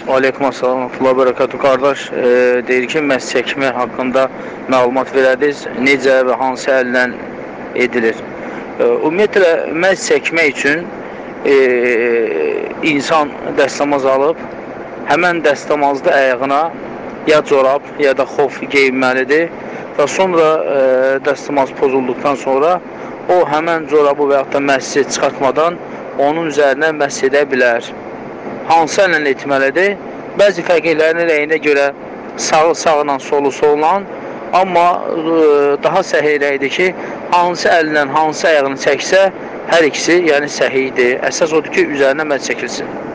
Aleyküm assalam, Allah bərəkatü qardaş. Deyir ki, məhz çəkmə haqqında məlumat verədiniz. Necə və hansı əllə edilir? Ümumiyyətlə, məhz çəkmək üçün insan dəstəmaz alıb, həmən dəstəmazda əyağına ya corab, ya da xof geyinməlidir və sonra dəstəmaz pozulduqdan sonra o həmən corabı və yaxud da məhsi çıxartmadan onun üzərinə məhs edə bilər. Hansı əllə etməlidir? Bəzi fəqihlərin rəyinə görə sağı sağla, solu solla, amma daha səhiy rəydir ki, hansı əllə, hansı ayağını çəksə, hər ikisi yəni səhiydir. Əsas odur ki, üzərinə məhz çəkilsin.